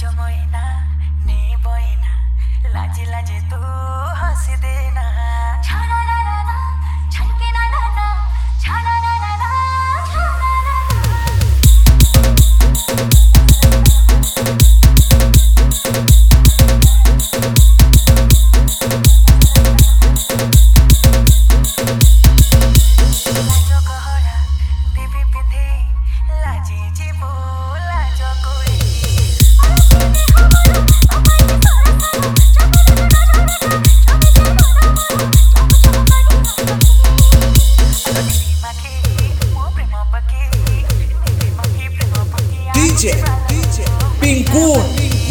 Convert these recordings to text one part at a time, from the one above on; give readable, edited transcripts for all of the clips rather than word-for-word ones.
Moina नी बोइना लाजी लाजी तू हंसी देना छाना ना ना ना छलके ना ना ना छाना ना ना ना छाना ना लाजो कहरा देवी पिंधे लाजी जीवो लाजो कोई DJ Pinkun.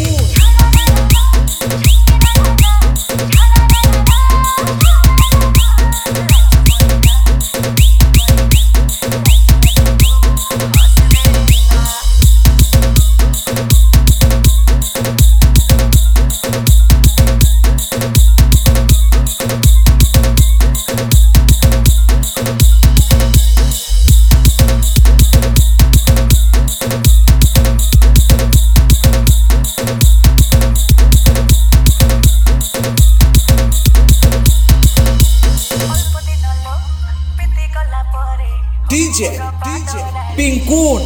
DJ Pinkun.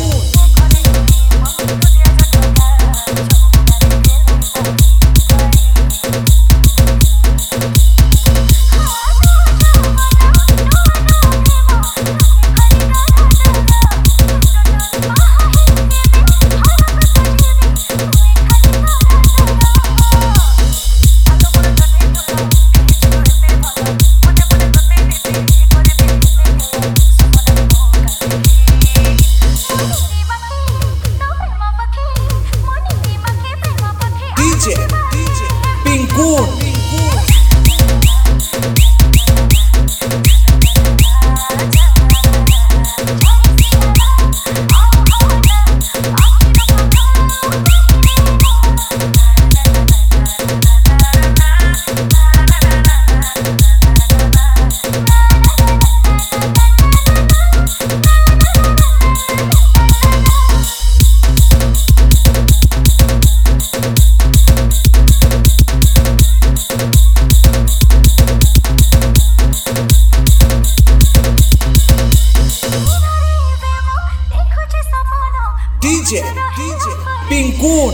DJ Pinkun. DJ Pinkun.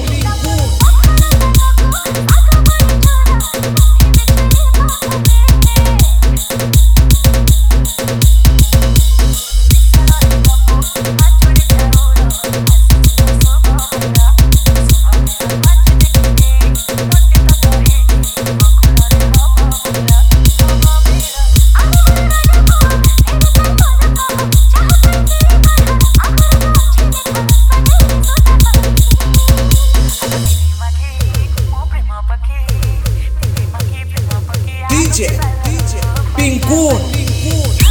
DJ Pinkun.